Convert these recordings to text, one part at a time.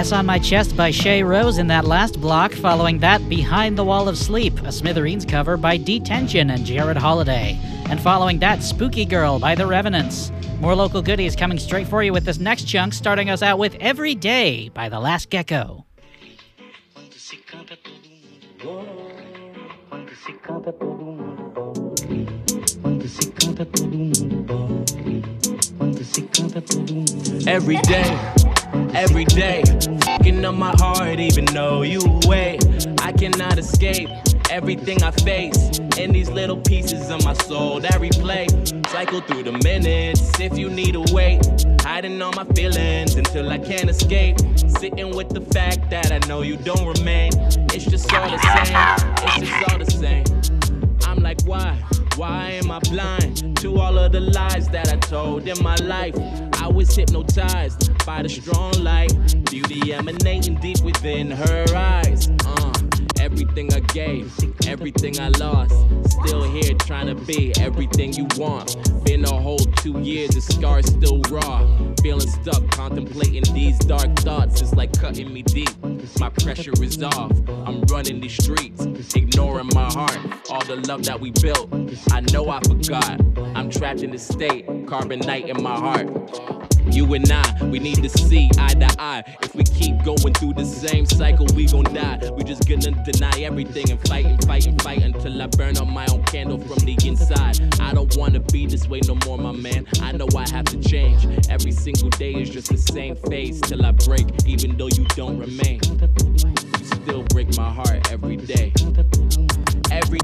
S on My Chest by Shay Rose in that last block. Following that, Behind the Wall of Sleep, a Smithereens cover by Detention and Jared Holiday. And following that, Spooky Girl by The Revenants. More local goodies coming straight for you with this next chunk, starting us out with Every Day by The Last Gecko. Every day, fucking up my heart, even though you away. I cannot escape everything I face in these little pieces of my soul that replay. Cycle through the minutes if you need a wait. Hiding all my feelings until I can't escape. Sitting with the fact that I know you don't remain. It's just all the same, it's just all the same. I'm like, why am I blind to all of the lies that I told in my life? I was hypnotized by the strong light, beauty emanating deep within her eyes. Everything I gave, everything I lost, still here trying to be everything you want. Been a whole 2 years, the scars still raw. Feeling stuck, contemplating these dark thoughts. It's like cutting me deep, my pressure is off. I'm running these streets, ignoring my heart. All the love that we built, I know I forgot. I'm trapped in this state, carbonite in my heart. You and I, we need to see eye to eye. If we keep going through the same cycle, we gon' die. We just gonna deny everything and fight until I burn on my own candle from the inside. I don't wanna be this way no more, my man. I know I have to change. Every single day is just the same phase till I break, even though you don't remain. You still break my heart every day. Every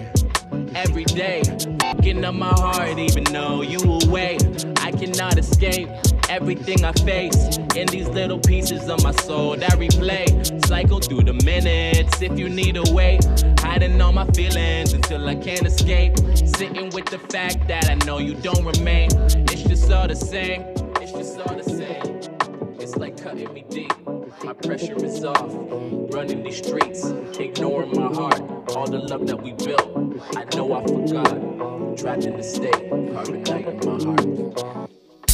day, fucking up my heart, even though you away. I cannot escape everything I face in these little pieces of my soul that replay. Cycle through the minutes if you need a way. Hiding all my feelings until I can't escape. Sitting with the fact that I know you don't remain. It's just all the same, it's just all the same. It's like cutting me deep, my pressure is off. Running these streets, ignoring my heart. All the love that we built, I know I forgot. Trapped in the state, carbonite in my heart.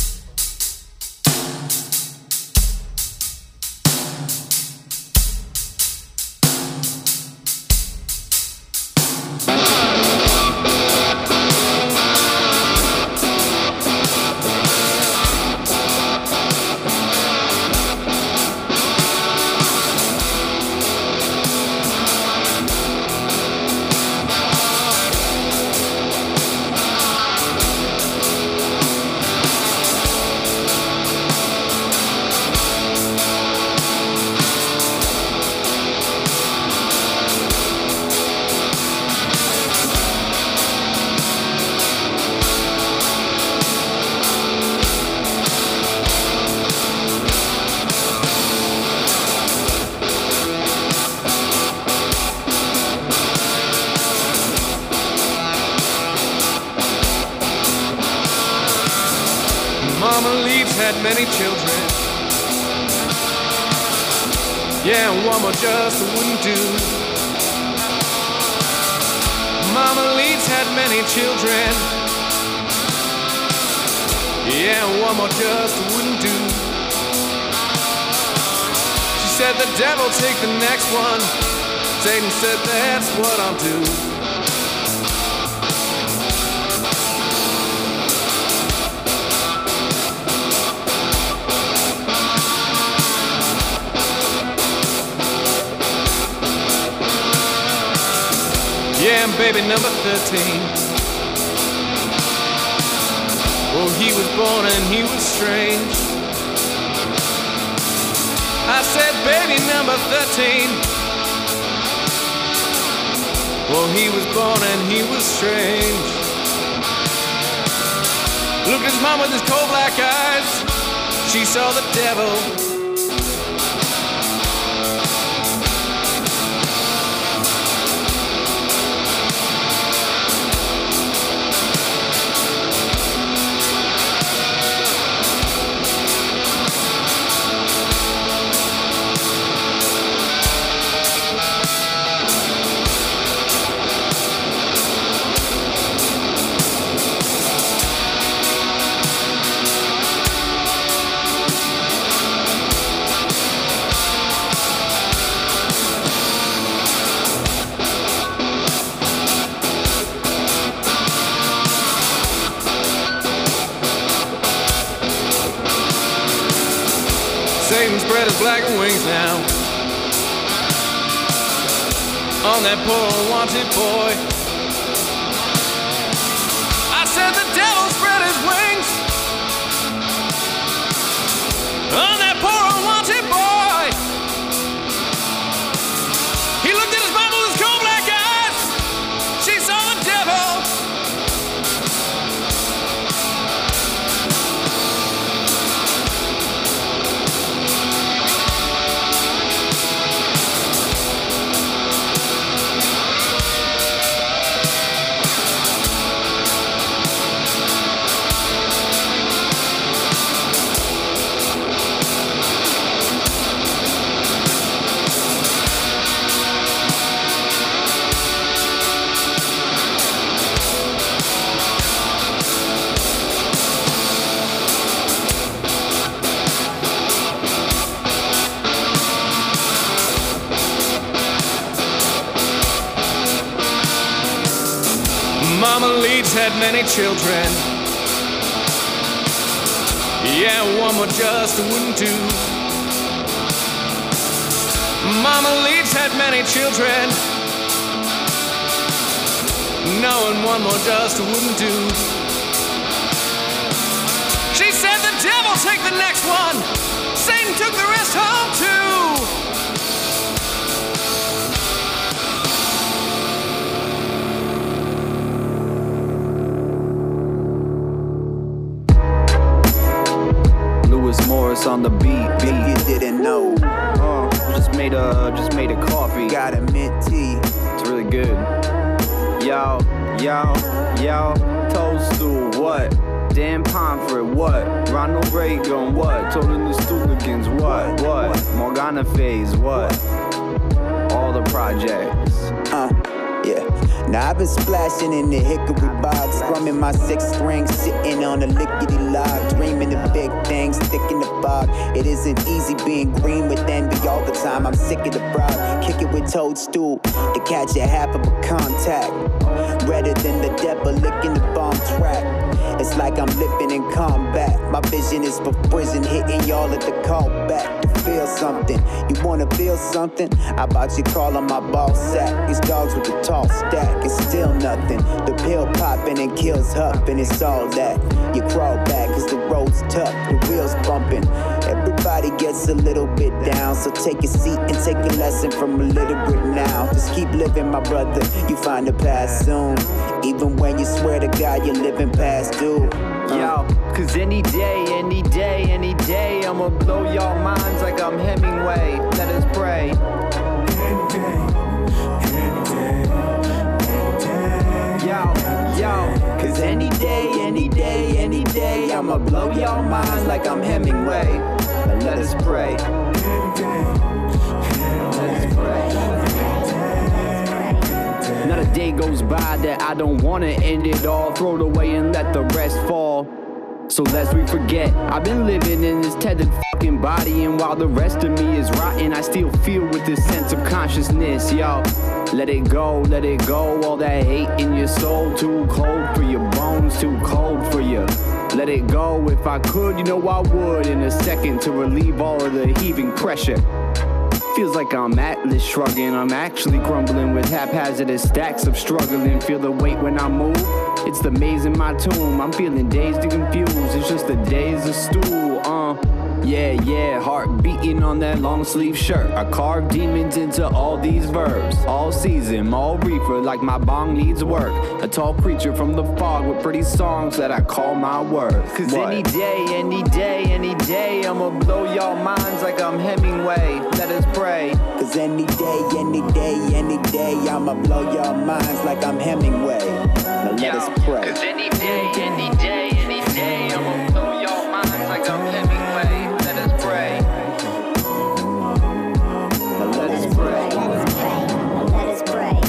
Many children, yeah, one more just wouldn't do. Mama Leeds had many children, yeah, one more just wouldn't do. She said the devil take the next one. Satan said that's what I'll do. Yeah, and baby number 13. Oh, he was born and he was strange. I said, baby number 13. Oh, he was born and he was strange. Looked at his mom with his cold black eyes. She saw the devil. spread his black wings now on that poor unwanted boy. I said the devil spread his wings on that poor unwanted boy. He looked at his mom with his cold black eyes. She saw the devil. Mama Leeds had many children. Yeah, one more just wouldn't do. Mama Leeds had many children. No, and one more just wouldn't do. She said the devil take the next one. Satan took the rest home too. Morris on the beat. If you didn't know, just made a coffee. got a mint tea. It's really good. Yo, Toadstool, what? Dan Pomfret, what? Ronald Reagan, what? Told the Stooligans, what? Morgana Phase, what? All the projects. Yeah. Now I've been splashing in the hickory box, strumming my sixth string, sitting on a lickety log, dreaming of big things, thick in the fog. It isn't easy being green with envy all the time. I'm sick of the broad, kick it with Toadstool to catch a half of a contact. Redder than the devil licking the bomb track. It's like I'm living in combat. My vision is for prison, hitting y'all at the callback to feel something. You wanna feel something? How about you call on my ball sack? These dogs with the tall stack, it's still nothing. The pill popping and kills huffing, it's all that. You crawl back cause the road's tough, the wheels bumping. Everybody gets a little bit down, so take a seat and take a lesson from illiterate now. Just keep living, my brother, you find the past soon. Even when you swear to God you're living past due. Yo, cause any day, I'ma blow y'all minds like I'm Hemingway. Let us pray. Yo, cause any day, I'ma blow y'all minds like I'm Hemingway. And let us pray. Let us pray. Not a day goes by that I don't wanna end it all. Throw it away and let the rest fall. So lest we forget, I've been living in this tethered fucking body, and while the rest of me is rotten, I still feel with this sense of consciousness, yo. Let it go, all that hate in your soul. Too cold for your bones, too cold for you. Let it go, if I could, you know I would, in a second to relieve all of the heaving pressure. Feels like I'm Atlas shrugging, I'm actually crumbling with haphazardous stacks of struggling. Feel the weight when I move, it's the maze in my tomb. I'm feeling dazed and confused, it's just the days of stool, Yeah, heart beating on that long sleeve shirt. I carve demons into all these verbs. All season, all reefer like my bong needs work. A tall creature from the fog with pretty songs that I call my worth. Cause what? any day, I'ma blow y'all minds like I'm Hemingway. Let us pray. Cause any day, I'ma blow y'all minds like I'm Hemingway. Now let us pray. Cause any day, I'ma blow y'all minds like I'm Hemingway. Let us pray. Now let us pray. Let us pray.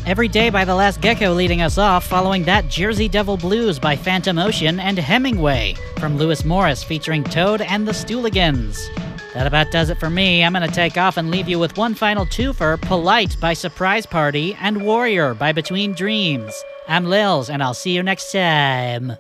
Every Day by The Last Gecko leading us off, following that Jersey Devil Blues by Phantom Ocean and Hemingway from Lewis Morris featuring Toad and the Stooligans. That about does it for me. I'm going to take off and leave you with one final twofer, Polite by Surprise Party and Warrior by Between Dreams. I'm Lils, and I'll see you next time.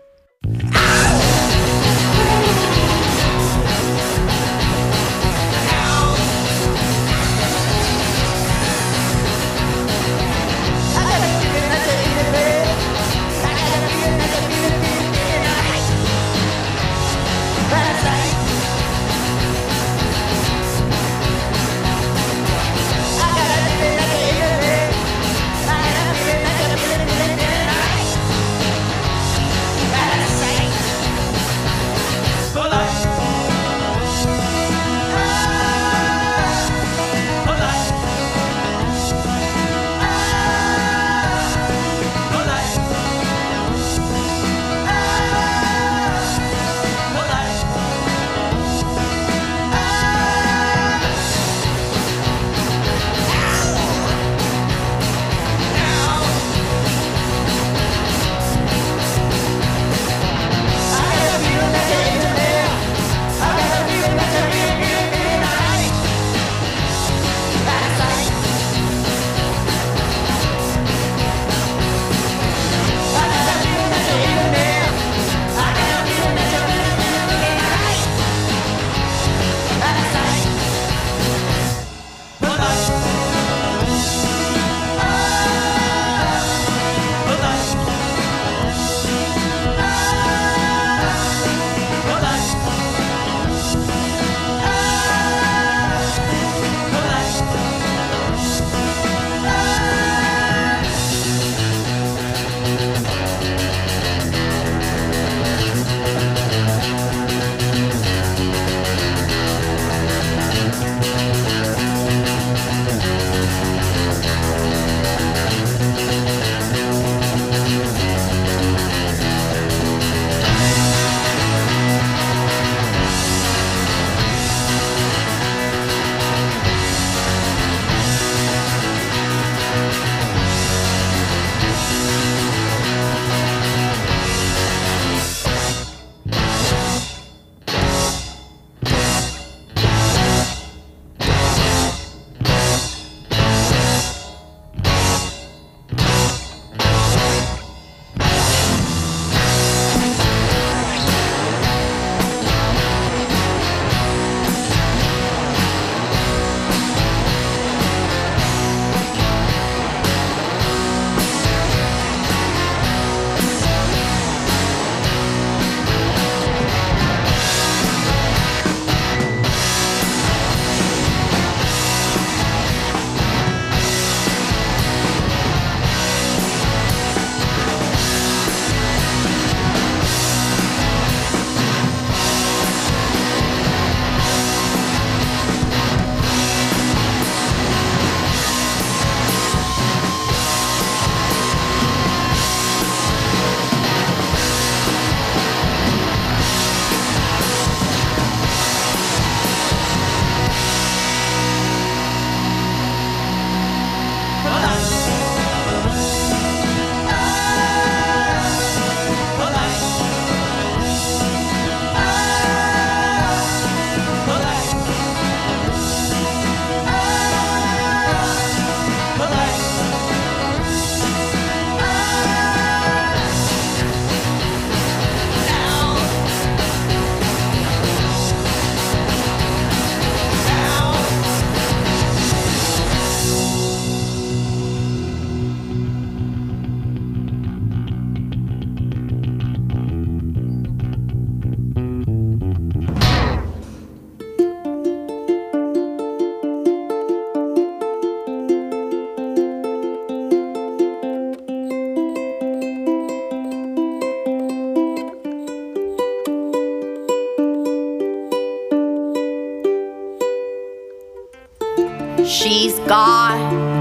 She's got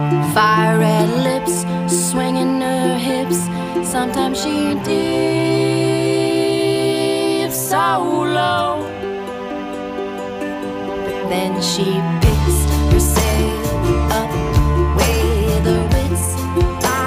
fire red lips, swinging her hips. Sometimes she dips so low, but then she picks herself up with her wits.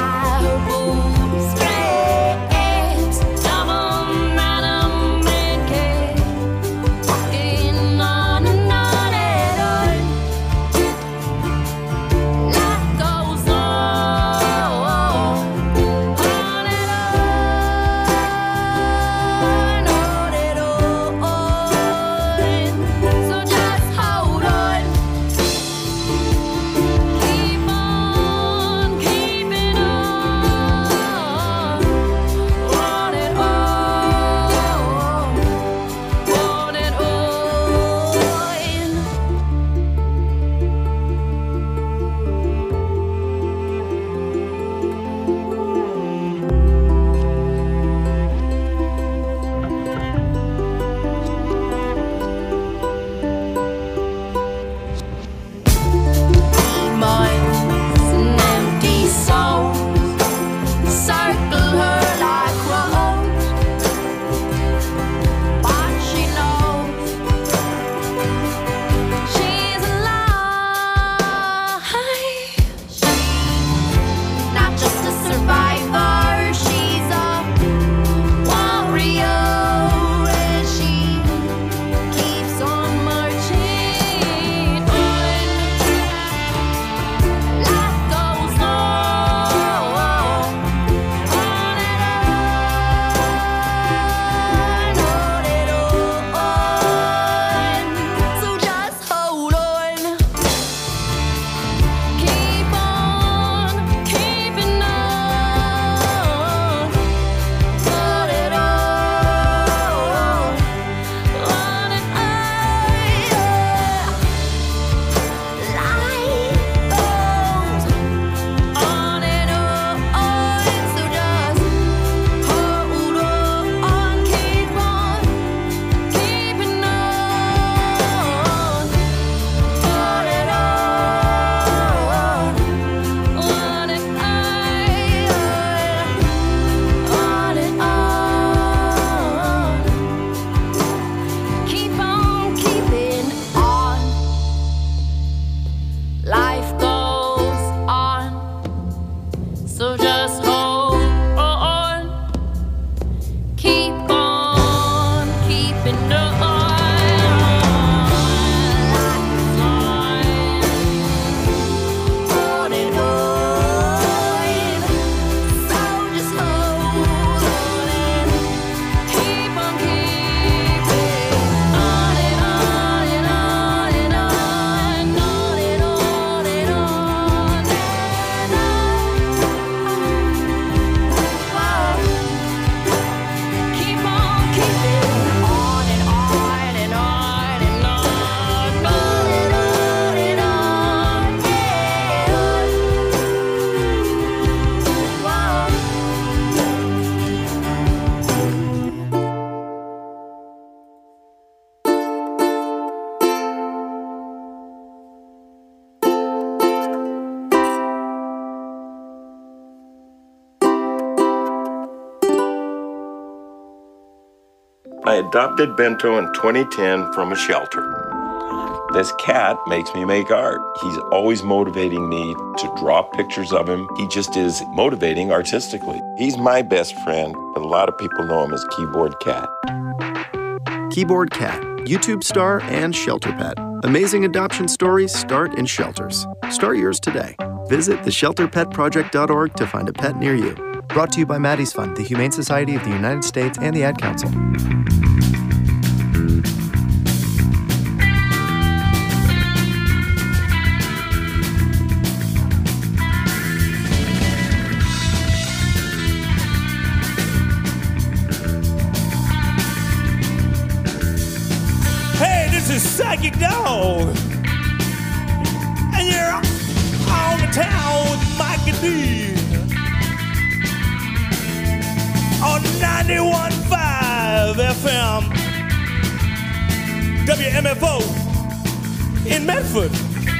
I adopted Bento in 2010 from a shelter. This cat makes me make art. He's always motivating me to draw pictures of him. He just is motivating artistically. He's my best friend, but a lot of people know him as Keyboard Cat. Keyboard Cat, YouTube star and shelter pet. Amazing adoption stories start in shelters. Start yours today. Visit theshelterpetproject.org to find a pet near you. Brought to you by Maddie's Fund, the Humane Society of the United States, and the Ad Council. Psychic Dog, and you're on the town with Mikey D on 91.5 FM WMFO in Medford.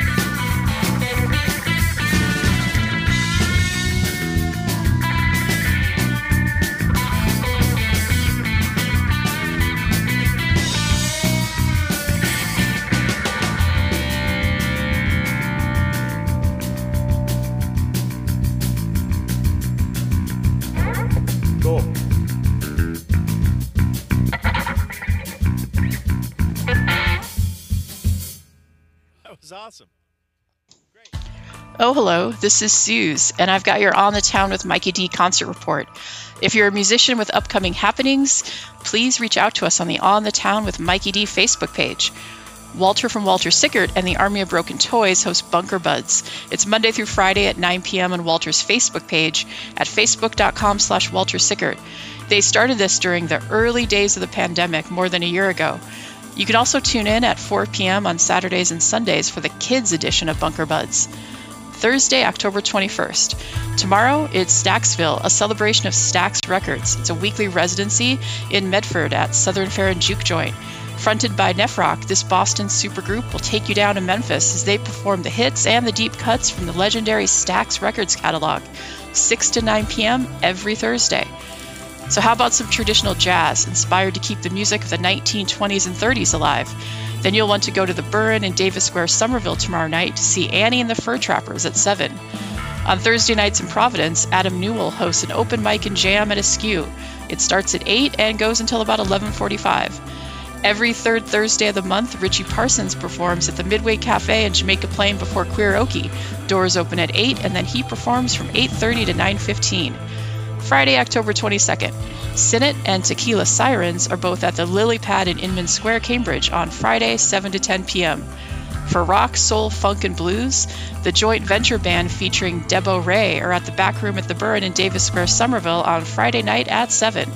Awesome. Great. Oh, hello. This is Suze, and I've got your On the Town with Mikey D concert report. If you're a musician with upcoming happenings, please reach out to us on the On the Town with Mikey D Facebook page. Walter from Walter Sickert and the Army of Broken Toys host Bunker Buds. It's Monday through Friday at 9 p.m. on Walter's Facebook page at facebook.com/Walter Sickert. They started this during the early days of the pandemic more than a year ago. You can also tune in at 4 p.m. on Saturdays and Sundays for the kids' edition of Bunker Buds. Thursday, October 21st. Tomorrow, it's Staxville, a celebration of Stax Records. It's a weekly residency in Medford at Southern Fair and Juke Joint. Fronted by Nefrock, this Boston supergroup will take you down to Memphis as they perform the hits and the deep cuts from the legendary Stax Records catalog, 6 to 9 p.m. every Thursday. So how about some traditional jazz, inspired to keep the music of the 1920s and 30s alive? Then you'll want to go to the Burren in Davis Square, Somerville tomorrow night to see Annie and the Fur Trappers at 7. On Thursday nights in Providence, Adam Newell hosts an open mic and jam at Askew. It starts at 8 and goes until about 11:45. Every third Thursday of the month, Richie Parsons performs at the Midway Cafe in Jamaica Plain before Queer Okie. Doors open at 8, and then he performs from 8:30 to 9:15. Friday, October 22nd. Sinnott and Tequila Sirens are both at the Lily Pad in Inman Square, Cambridge on Friday, 7 to 10 p.m. For rock, soul, funk, and blues, the joint venture band featuring Debo Ray are at the back room at the Burren in Davis Square, Somerville on Friday night at 7.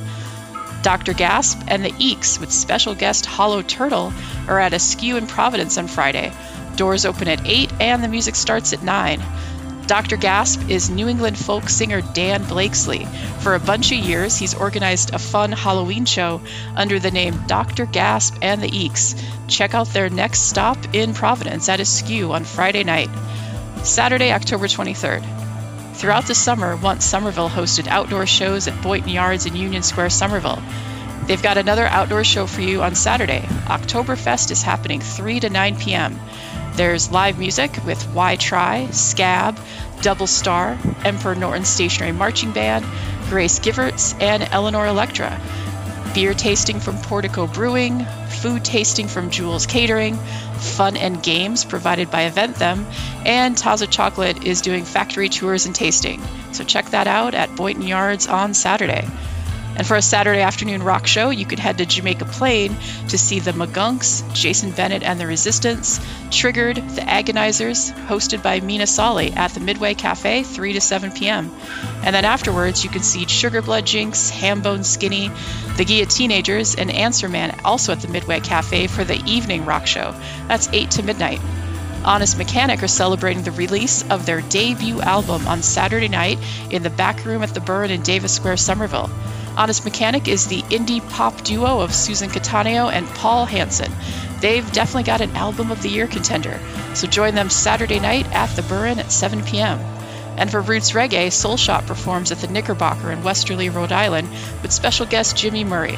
Dr. Gasp and the Eeks with special guest Hollow Turtle are at Askew in Providence on Friday. Doors open at 8 and the music starts at 9. Dr. Gasp is New England folk singer Dan Blakesley. For a bunch of years, he's organized a fun Halloween show under the name Dr. Gasp and the Eeks. Check out their next stop in Providence at Askew on Friday night. Saturday, October 23rd. Throughout the summer, Once Somerville hosted outdoor shows at Boynton Yards in Union Square, Somerville. They've got another outdoor show for you on Saturday. Oktoberfest is happening 3 to 9 p.m. There's live music with Why Try, Scab, Double Star, Emperor Norton Stationary Marching Band, Grace Giverts, and Eleanor Electra. Beer tasting from Portico Brewing, food tasting from Jules Catering, fun and games provided by Event Them, and Taza Chocolate is doing factory tours and tasting. So check that out at Boynton Yards on Saturday. And for a Saturday afternoon rock show, you could head to Jamaica Plain to see the Magunks, Jason Bennett and the Resistance, Triggered, the Agonizers, hosted by Mina Solly at the Midway Cafe, 3 to 7 p.m. And then afterwards, you can see Sugar Blood Jinx, Hambone Skinny, the Guillotinagers, and Answer Man also at the Midway Cafe for the evening rock show. That's 8 to midnight. Honest Mechanic are celebrating the release of their debut album on Saturday night in the back room at the Burren in Davis Square, Somerville. Honest Mechanic is the indie pop duo of Susan Cattaneo and Paul Hansen. They've definitely got an Album of the Year contender, so join them Saturday night at the Burren at 7 p.m. And for Roots Reggae, Soul Shop performs at the Knickerbocker in Westerly, Rhode Island, with special guest Jimmy Murray.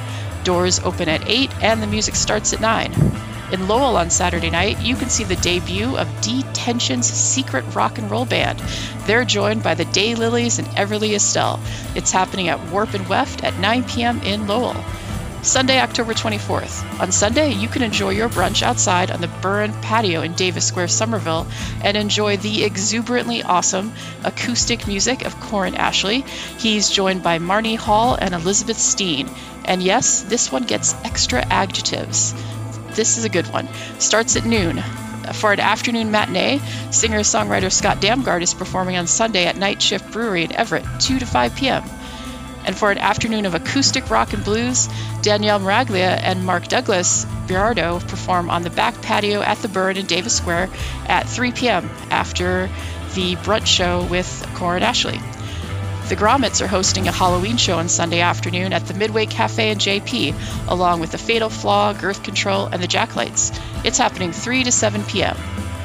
Doors open at 8 and the music starts at 9. In Lowell on Saturday night, you can see the debut of Detention's Secret Rock and Roll Band. They're joined by the Daylilies and Everly Estelle. It's happening at Warp and Weft at 9 p.m. in Lowell. Sunday, October 24th. On Sunday, you can enjoy your brunch outside on the Burren Patio in Davis Square, Somerville, and enjoy the exuberantly awesome acoustic music of Corin Ashley. He's joined by Marnie Hall and Elizabeth Steen. And yes, this one gets extra adjectives. This is a good one. Starts at noon. For an afternoon matinee, singer-songwriter Scott Damgard is performing on Sunday at Night Shift Brewery in Everett, 2 to 5 p.m. And for an afternoon of acoustic rock and blues, Danielle Miraglia and Mark Douglas Biardo perform on the back patio at the Burren in Davis Square at 3 p.m. after the brunch show with Corin Ashley. The Grommets are hosting a Halloween show on Sunday afternoon at the Midway Cafe in JP, along with the Fatal Flaw, Girth Control, and the Jacklights. It's happening 3 to 7 p.m.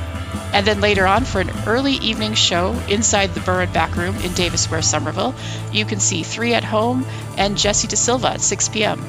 And then later on, for an early evening show inside the Burren Back Room in Davis Square, Somerville, you can see 3 at Home and Jesse DeSilva at 6 p.m.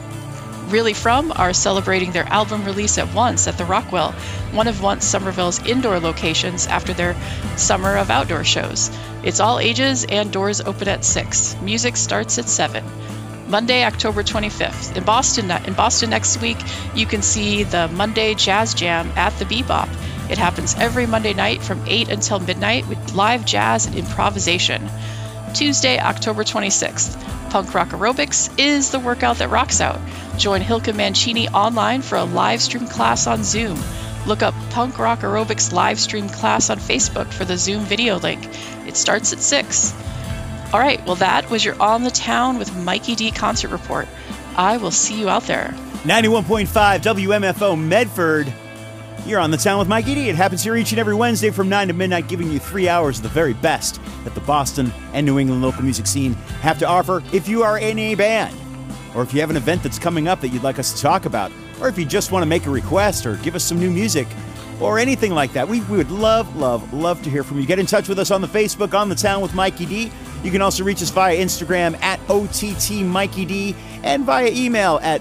Really From are celebrating their album release at Once at the Rockwell, one of Once Somerville's indoor locations after their summer of outdoor shows. It's all ages and doors open at 6. Music starts at 7. Monday, October 25th. In Boston next week, you can see the Monday Jazz Jam at the Bebop. It happens every Monday night from 8 until midnight with live jazz and improvisation. Tuesday, October 26th. Punk Rock Aerobics is the workout that rocks out. Join Hilke Mancini online for a live stream class on Zoom. Look up Punk Rock Aerobics live stream class on Facebook for the Zoom video link. It starts at 6. All right, well, that was your On the Town with Mikey D concert report. I will see you out there. 91.5 WMFO Medford. You're On the Town with Mikey D. It happens here each and every Wednesday from 9 to midnight, giving you 3 hours of the very best that the Boston and New England local music scene have to offer. If you are in a band, or if you have an event that's coming up that you'd like us to talk about, or if you just want to make a request or give us some new music, or anything like that, we would love to hear from you. Get in touch with us on the Facebook, On the Town with Mikey D. You can also reach us via Instagram at OTTMikeyD and via email at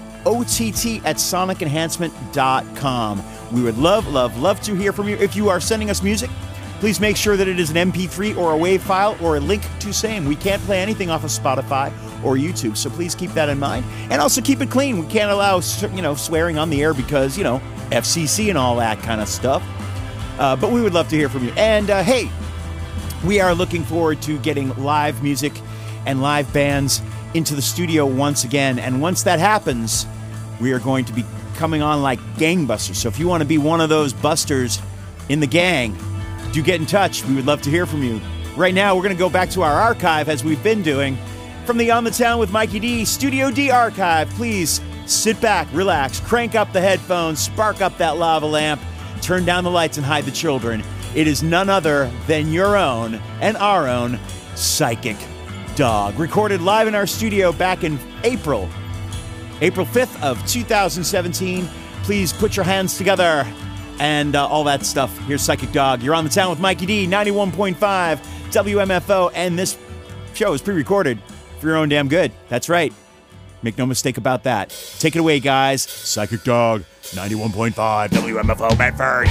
OTT@sonicenhancement.com. We would love to hear from you. If you are sending us music, please make sure that it is an MP3 or a WAV file or a link to same. We can't play anything off of Spotify or YouTube, so please keep that in mind. And also keep it clean. We can't allow, swearing on the air because, FCC and all that kind of stuff. But we would love to hear from you. And, hey, we are looking forward to getting live music and live bands into the studio once again. And once that happens, we are going to be coming on like gangbusters. So if you want to be one of those busters in the gang, do get in touch. We would love to hear from you. Right now, we're going to go back to our archive as we've been doing. From the On the Town with Mikey D, Studio D archive, please sit back, relax, crank up the headphones, spark up that lava lamp, turn down the lights and hide the children. It is none other than your own and our own Psychic Dog. Recorded live in our studio back in April 5th of 2017. Please put your hands together and all that stuff. Here's Psychic Dog. You're On the Town with Mikey D, 91.5 WMFO, and this show is pre-recorded for your own damn good. That's right. Make no mistake about that. Take it away, guys. Psychic Dog, 91.5 WMFO Medford.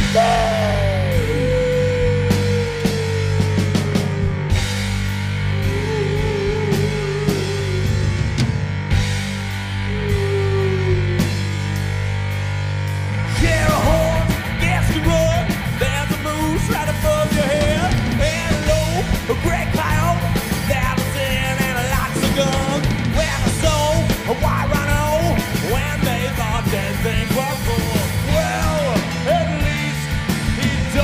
Well, at least he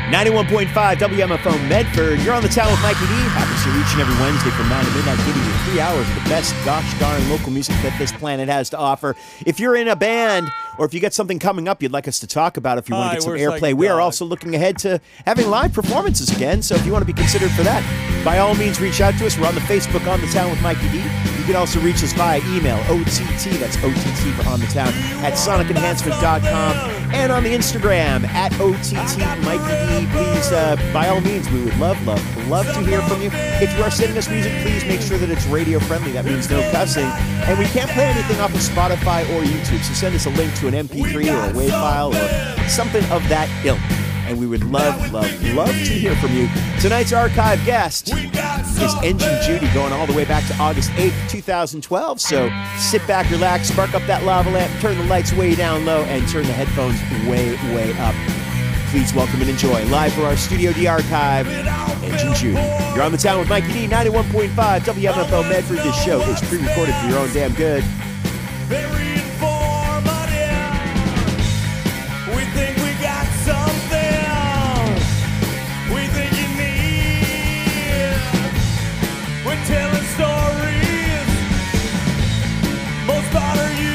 91.5 WMFO Medford. You're on the town with Mikey D. Happens here each and every Wednesday from 9 to midnight, giving you 3 hours of the best gosh darn local music that this planet has to offer. If you're in a band or if you got something coming up you'd like us to talk about, if you want to get some airplay, we are also looking ahead to having live performances again. So if you want to be considered for that, by all means reach out to us. We're on the Facebook On the Town with Mikey D. You can also reach us via email, OTT, that's OTT for On the Town, at sonicenhancement.com, and on the Instagram, at OTT Mikey D. Please, by all means, we would love to hear from you. If you are sending us music, please make sure that it's radio friendly. That means no cussing. And we can't play anything off of Spotify or YouTube, so send us a link to an MP3 or a WAV file or something of that ilk. And we would love to hear from you. Tonight's archive guest is Engine Judy, going all the way back to August 8th, 2012. So sit back, relax, spark up that lava lamp, turn the lights way down low, and turn the headphones way up. Please welcome and enjoy, live for our Studio D archive, Engine Judy. You're on the town with Mikey D, 91.5 WMFO Medford. This show is pre-recorded for your own damn good. Very informative. We think we got something we think you need. We're telling stories most bother you.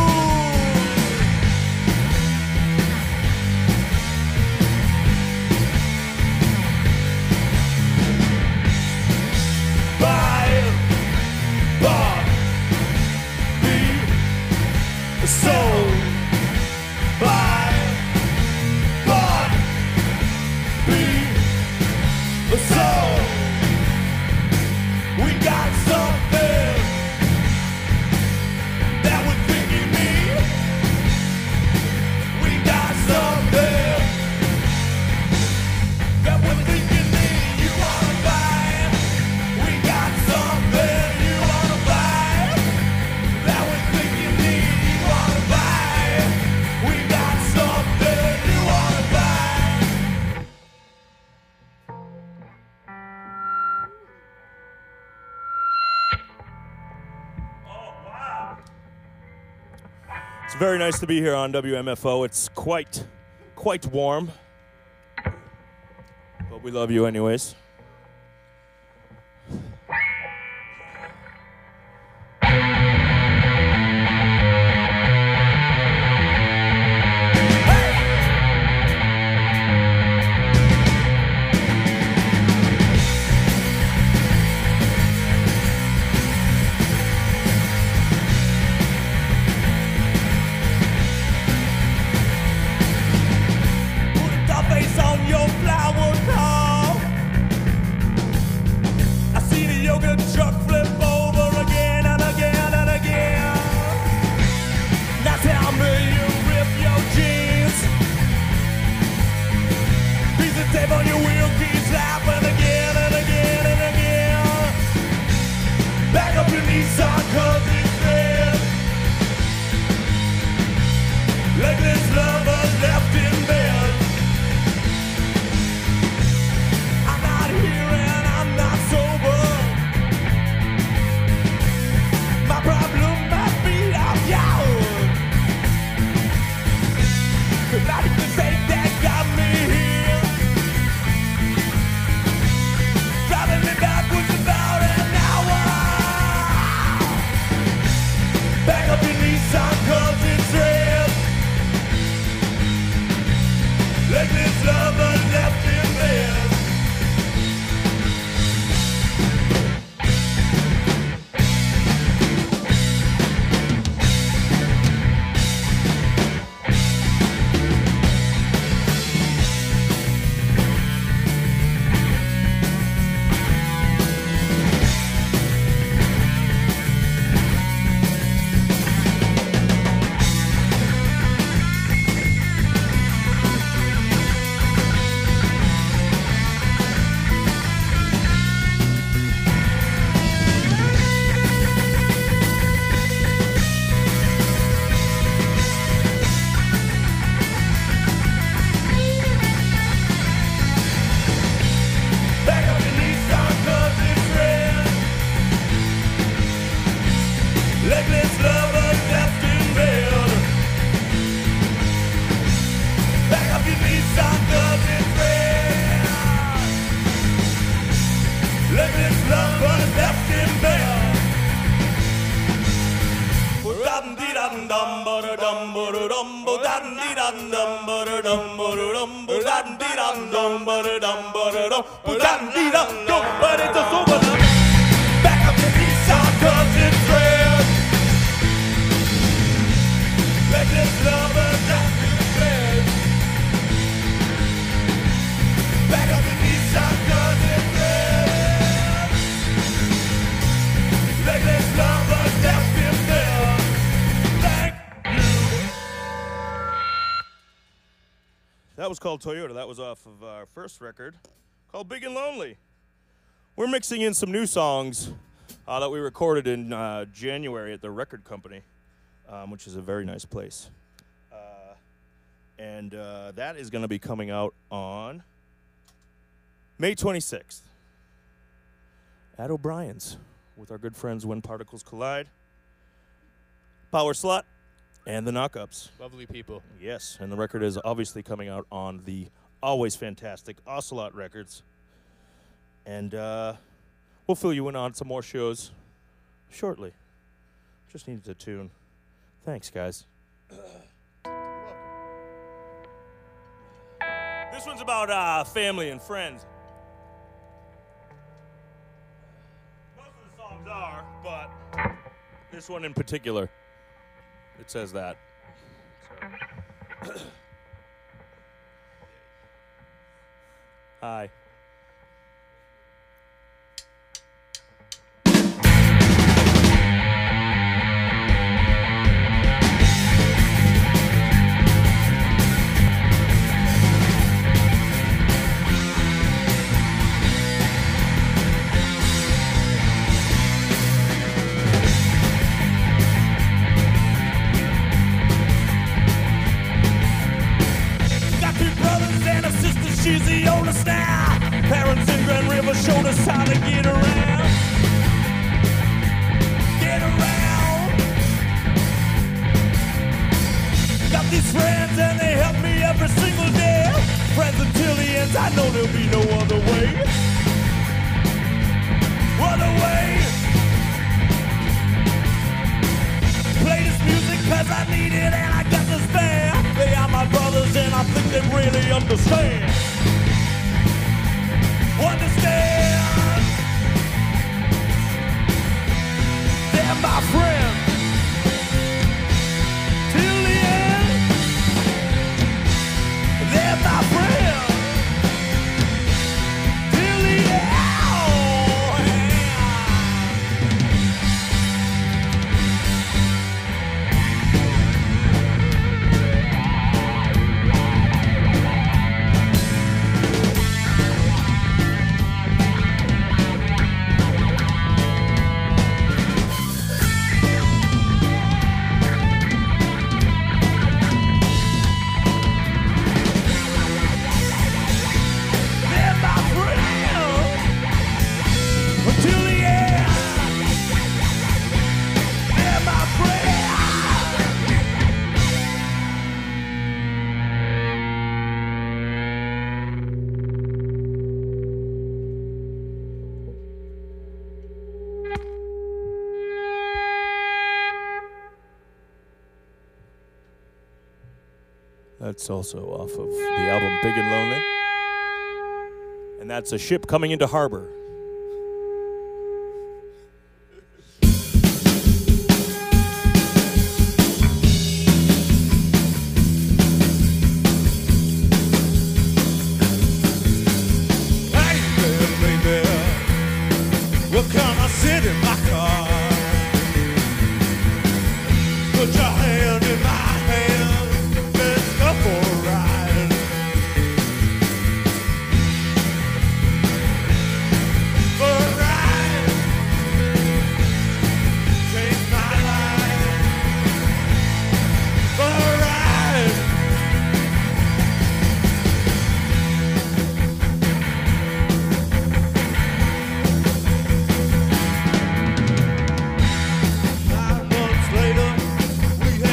Soul by bought be the soul. We got something that we think you need. We got something that we think you need. You wanna buy it? We got something you wanna buy that we think you need. It's very nice to be here on WMFO. It's quite warm, but we love you anyways. On your flower car, I see the yoga truck flip over again and again and again. Now tell me you rip your jeans. Piece of tape on your wheel keeps happening again and again and again. Back up your Nissan 'cause it's red. Legless lover left in bed. Like this lover left in bed. dum dee dum dum dum dum dum dee dum dum dum dee dum dum dum dee dum. But it's just over the back of the east side 'cause it's red. Reckless lover, that's the red. Back up the east side 'cause it's red. Reckless lover, that's the red. Thank you. That was called Toyota. That was off of our first record called Big and Lonely. We're mixing in some new songs that we recorded in January at the record company, which is a very nice place. And that is going to be coming out on May 26th at O'Brien's with our good friends When Particles Collide, Power Slut, and the Knockups. Lovely people. Yes, and the record is obviously coming out on the always fantastic Ocelot Records. And we'll fill you in on some more shows shortly. Just needed to tune. Thanks, guys. This one's about family and friends. Most of the songs are, but this one in particular, it says that. So. Hi. She's the oldest now. Parents in Grand River showed us how to get around. Get around. Got these friends and they help me every single day. Friends until the end, I know there'll be no other way. Other way. Play this music 'cause I need it and I got to spare. They are my brothers and I think they really understand. Understand. They're my friends till the end. They're my friends till the end. That's also off of the album Big and Lonely. And that's a ship coming into harbor. Hey there, baby. Well, come on, sit in my car. Put your hand in my hand. Let's go for a ride. For a ride. Change my life. For a ride. Later, we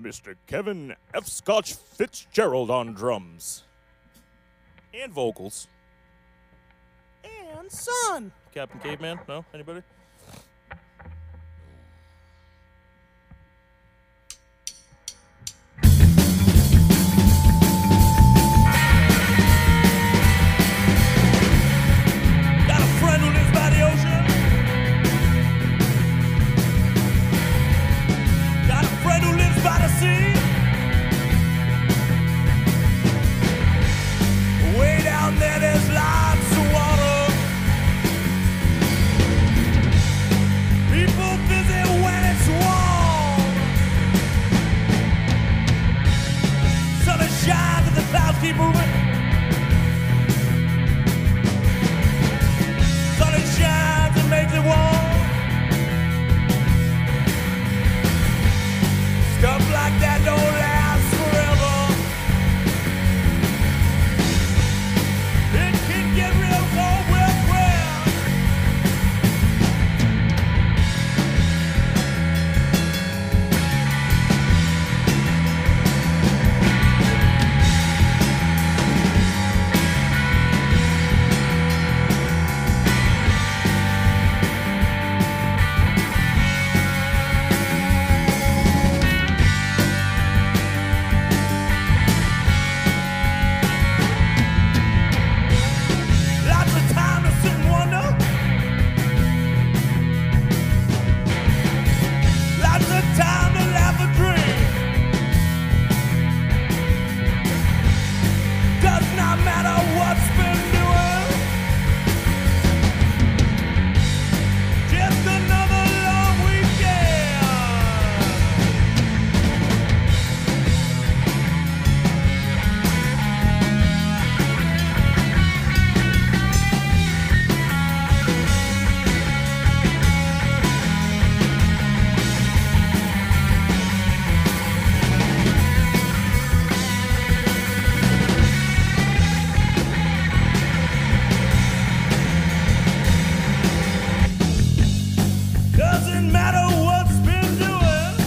Mr. Kevin F. Scotch Fitzgerald on drums. And vocals. And son. Captain Caveman? No? Anybody? Got a friend who lives by the ocean. Got a friend who lives by the sea. Way down there, there's lots of water. People visit when it's warm. Sun is shines and the clouds keep moving. Sun it shines and makes it warm. Stuff like that don't last forever. It can get real cold real quick. Lots of time to sit and wonder. Lots of time to laugh and dream. Does not matter what's been doing. Just another long weekend. Doesn't matter what's been doing.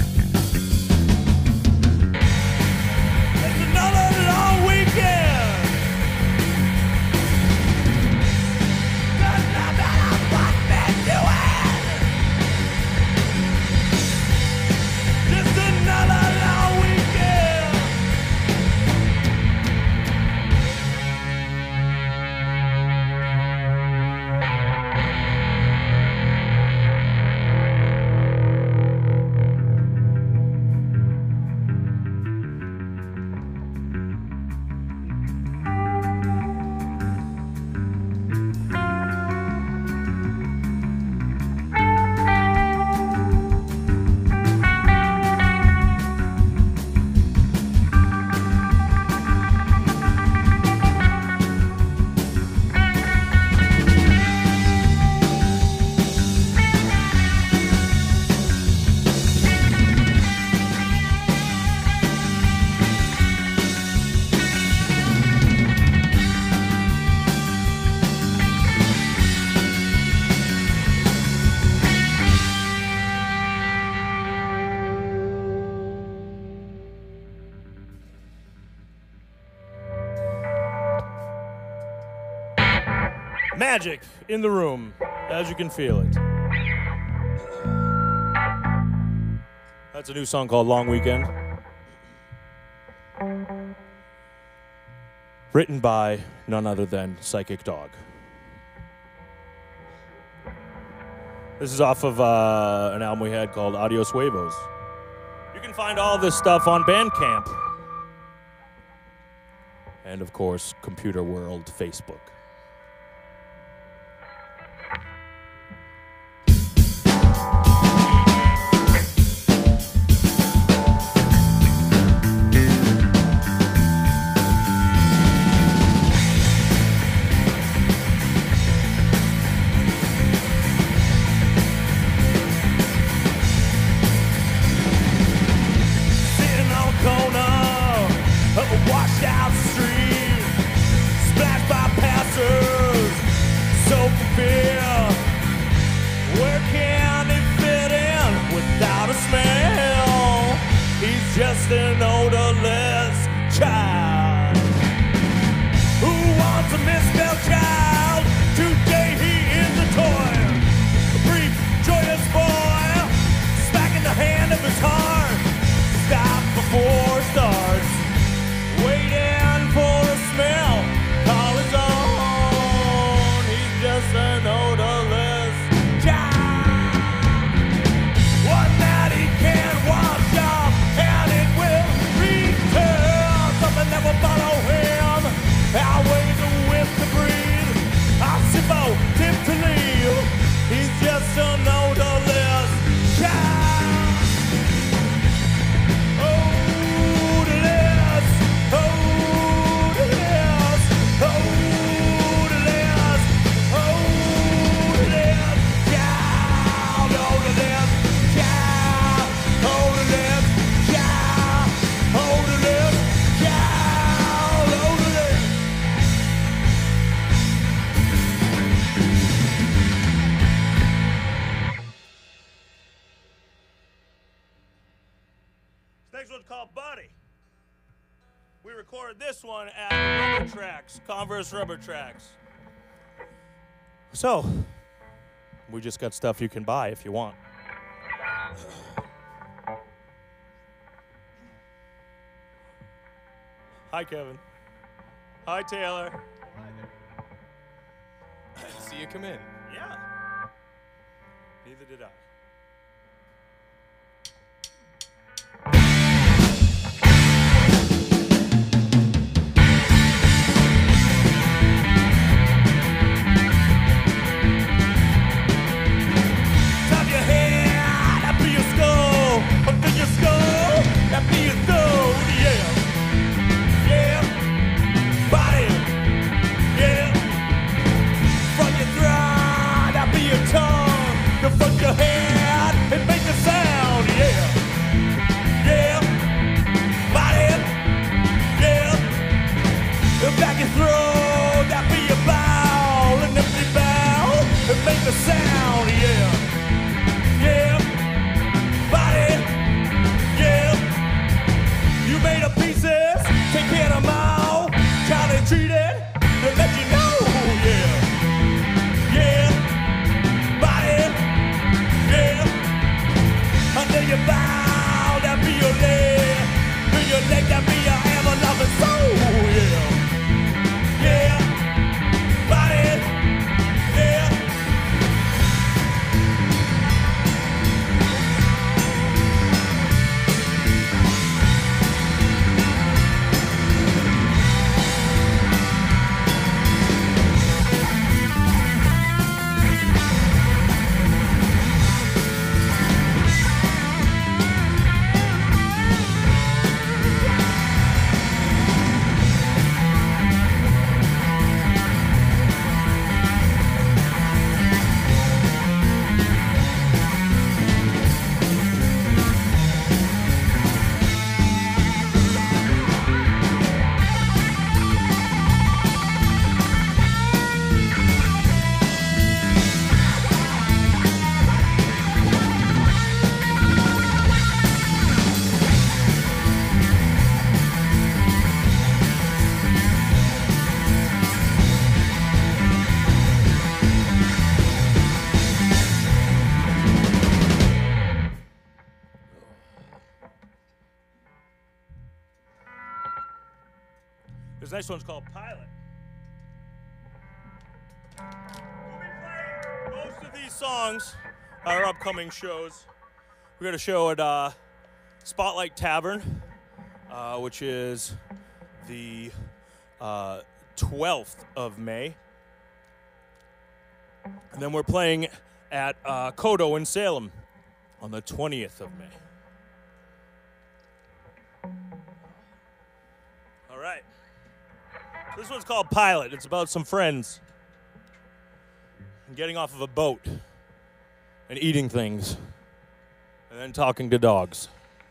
It's another long weekend. Does not matter what's been doing. Just another long weekend. Magic in the room, as you can feel it. That's a new song called Long Weekend. Written by none other than Psychic Dog. This is off of an album we had called Adios Huevos. You can find all this stuff on Bandcamp. And of course, Computer World Facebook. Sitting on a corner of a washed out street, splashed by passers, so fear. Where can he fit in without a smell? He's heard this one at Rubber Tracks, Converse Rubber Tracks. So, we just got stuff you can buy if you want. Hi, Kevin. Hi, Taylor. See you come in. Yeah. Neither did I. Top your head, that be your skull. Up in your skull, that be your throat. Yeah. Yeah. Body. Yeah. From your throat, that be your tongue. The front your head, it make a sound. Yeah. Yeah. Body. Yeah. The back your throat, that be your bowel. An empty bowel, it make a sound. Yeah. Yeah, body, yeah. You made of pieces, take care of them all. Try to treat it, and let you know, yeah. Yeah, body, yeah. Under your bow, that be your leg. Through your leg, that be your ever-loving soul, yeah. Yeah, body, yeah. This next one's called Pilot. We'll be playing most of these songs at our upcoming shows. We got a show at Spotlight Tavern, which is the 12th of May. And then we're playing at Kodo in Salem on the 20th of May. All right. This one's called Pilot. It's about some friends and getting off of a boat and eating things and then talking to dogs.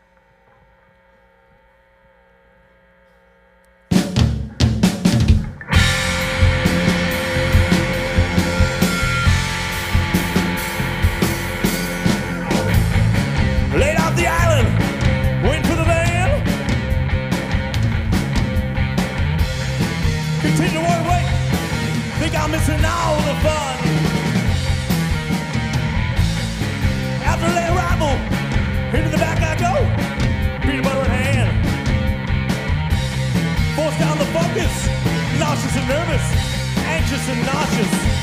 Laid off the island, went for the van. Continue one way, think I'm missing all the fun. After a late arrival, into the back I go, peanut butter in hand. Forced down the focus, nauseous and nervous, anxious and nauseous.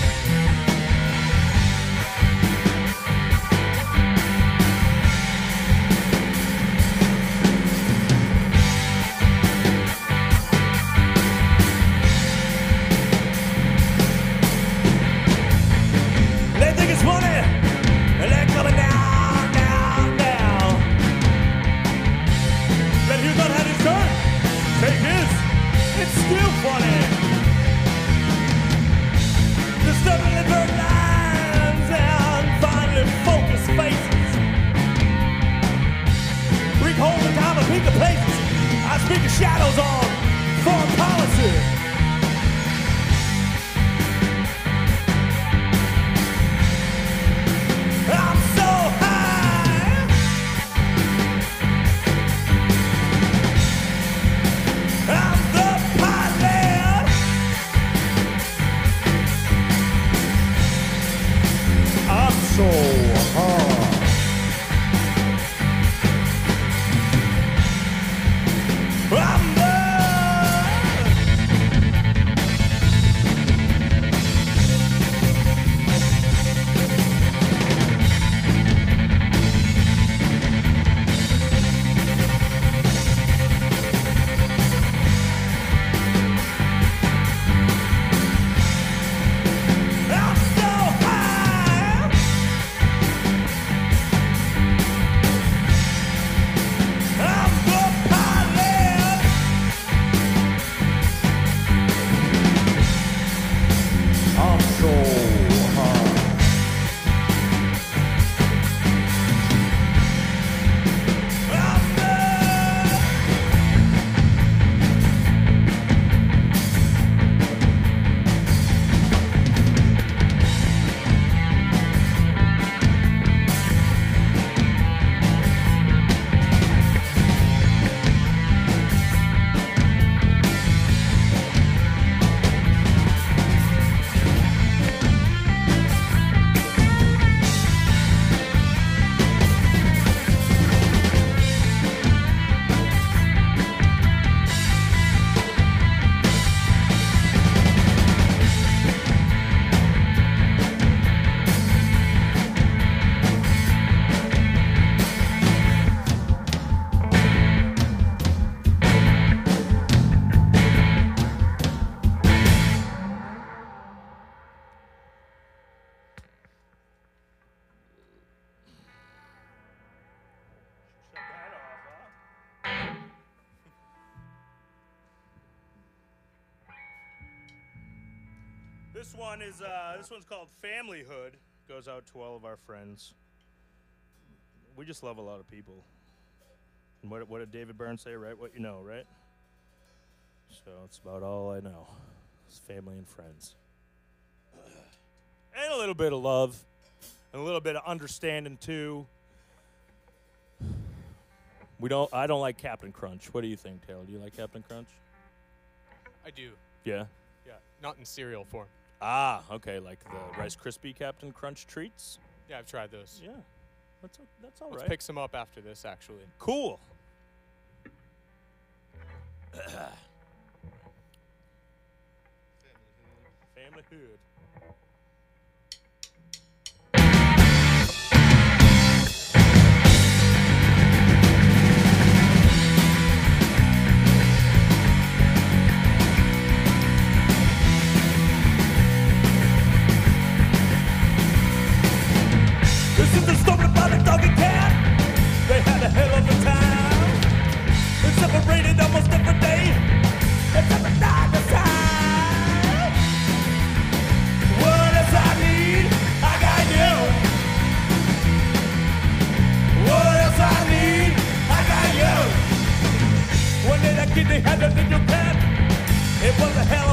Shadows on foreign policy. I'm so high. I'm the This one's called Family Hood. Goes out to all of our friends. We just love a lot of people. And what did David Byrne say? Right, what you know, right? So it's about all I know. It's family and friends, and a little bit of love, and a little bit of understanding too. I don't like Captain Crunch. What do you think, Taylor? Do you like Captain Crunch? I do. Yeah. Yeah, not in cereal form. Ah, okay, like the Rice Krispie Captain Crunch treats? Yeah, I've tried those. Yeah, that's all right. Let's pick some up after this, actually. Cool. Family Hood. This is the story about a dog and cat. They had a hell of a time. They separated almost every day. It's every night the time. What else I need? I got you. What else I need? I got you. One day that kid, they had a little cat. It was a hell of